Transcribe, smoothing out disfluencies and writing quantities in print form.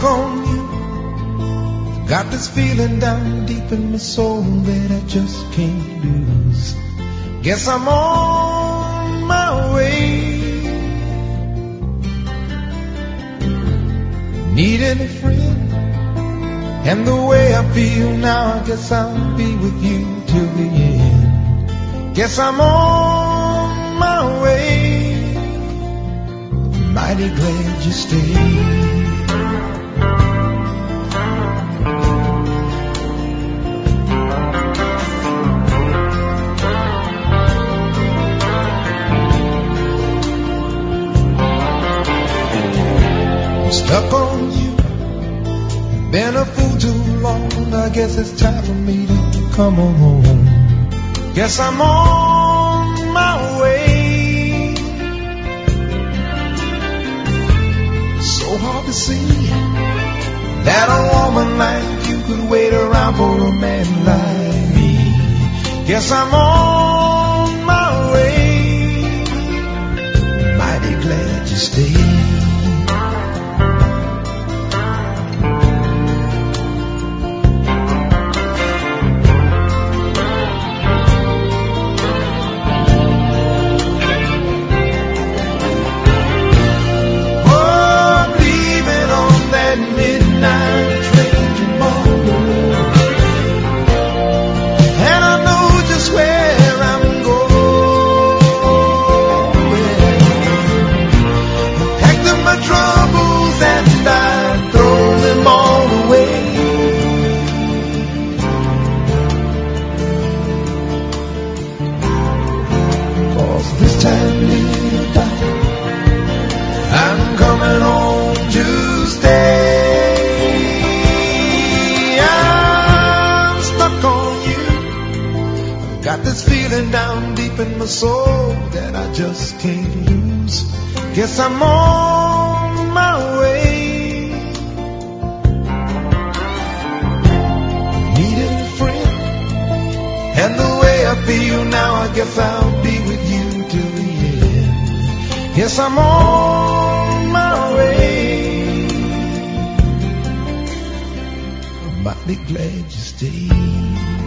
on you. Got this feeling down deep in my soul that I just can't lose. Guess I'm on my way. Needing a friend, and the way I feel now, I guess I'll be with you till the end. Guess I'm on my way. Mighty glad you stayed. Stuck on you, been a fool too long. I guess it's time for me to come on home. Guess I'm on my way. So hard to see that a woman like you could wait around for a man like me. Guess I'm on my way. Mighty glad you stayed. Down deep in my soul that I just can't lose. Guess I'm on my way. Needing a friend, and the way I feel now, I guess I'll be with you till the end. Yes, I'm on my way. I'm mighty glad you stayed.